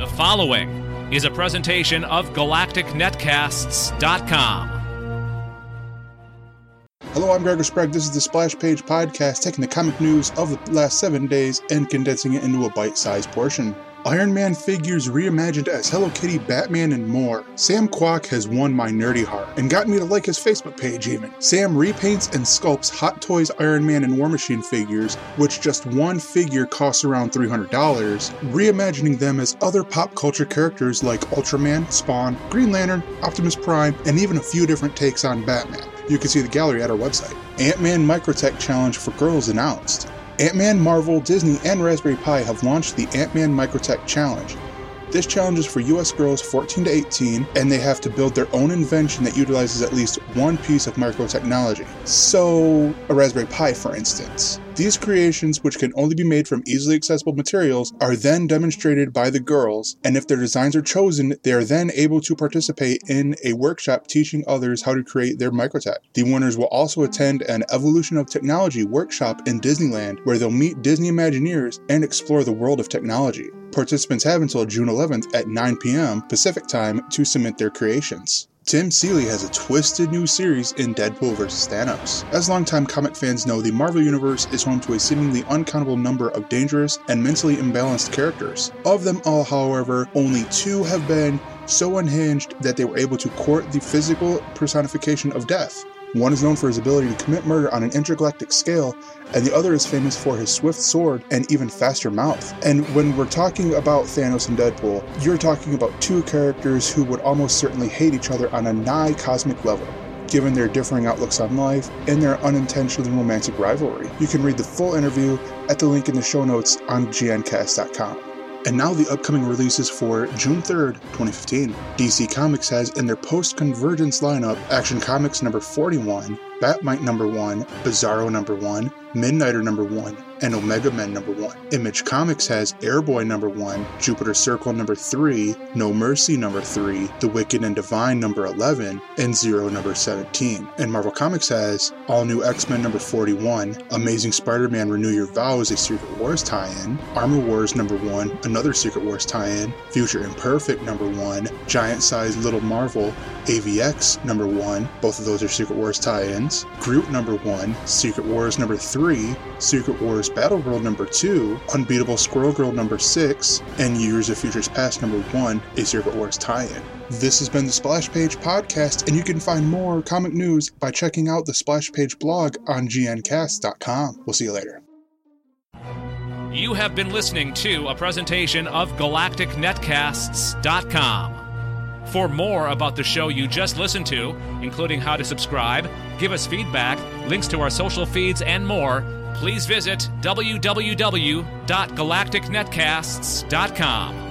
The following is a presentation of GalacticNetcasts.com. Hello, I'm Gregor Sprague. This is the Splash Page Podcast, taking the comic news of the last 7 days and condensing it into a bite-sized portion. Iron Man figures reimagined as Hello Kitty, Batman, and more. Sam Kwok has won my nerdy heart and got me to like his Facebook page even. Sam repaints and sculpts Hot Toys Iron Man and War Machine figures, which just one figure costs around $300, reimagining them as other pop culture characters like Ultraman, Spawn, Green Lantern, Optimus Prime, and even a few different takes on Batman. You can see the gallery at our website. Ant-Man Microtech Challenge for Girls announced. Ant-Man, Marvel, Disney, and Raspberry Pi have launched the Ant-Man Microtech Challenge. This challenge is for US girls 14 to 18, and they have to build their own invention that utilizes at least one piece of microtechnology. So, a Raspberry Pi, for instance. These creations, which can only be made from easily accessible materials, are then demonstrated by the girls, and if their designs are chosen, they are then able to participate in a workshop teaching others how to create their microtech. The winners will also attend an Evolution of Technology workshop in Disneyland, where they'll meet Disney Imagineers and explore the world of technology. Participants have until June 11th at 9 p.m. Pacific Time to submit their creations. Tim Seeley has a twisted new series in Deadpool vs. Thanos. As longtime comic fans know, the Marvel Universe is home to a seemingly uncountable number of dangerous and mentally imbalanced characters. Of them all, however, only two have been so unhinged that they were able to court the physical personification of death. One is known for his ability to commit murder on an intergalactic scale, and the other is famous for his swift sword and even faster mouth. And when we're talking about Thanos and Deadpool, you're talking about two characters who would almost certainly hate each other on a nigh cosmic level, given their differing outlooks on life and their unintentional romantic rivalry. You can read the full interview at the link in the show notes on gncast.com. And now the upcoming releases for June 3rd, 2015. DC Comics has in their post-convergence lineup Action Comics number 41, Batmite number 1, Bizarro number 1, Midnighter number 1, and Omega Men number 1. Image Comics has Airboy number 1, Jupiter Circle number 3, No Mercy number 3, The Wicked and Divine number 11, and Zero number 17. And Marvel Comics has All New X-Men number 41, Amazing Spider-Man Renew Your Vows, a Secret Wars tie-in, Armor Wars number 1, another Secret Wars tie-in, Future Imperfect number 1, Giant Size Little Marvel, AVX number 1, both of those are Secret Wars tie-ins, Groot number 1, Secret Wars number 3, Secret Wars Battle World number 2, Unbeatable Squirrel Girl number 6, and Years of Futures Past number 1, a Secret Wars tie-in. This has been the Splash Page Podcast, and you can find more comic news by checking out the Splash Page blog on gncast.com. We'll see you later. You have been listening to a presentation of GalacticNetcasts.com. For more about the show you just listened to, including how to subscribe, give us feedback, links to our social feeds, and more, please visit www.galacticnetcasts.com.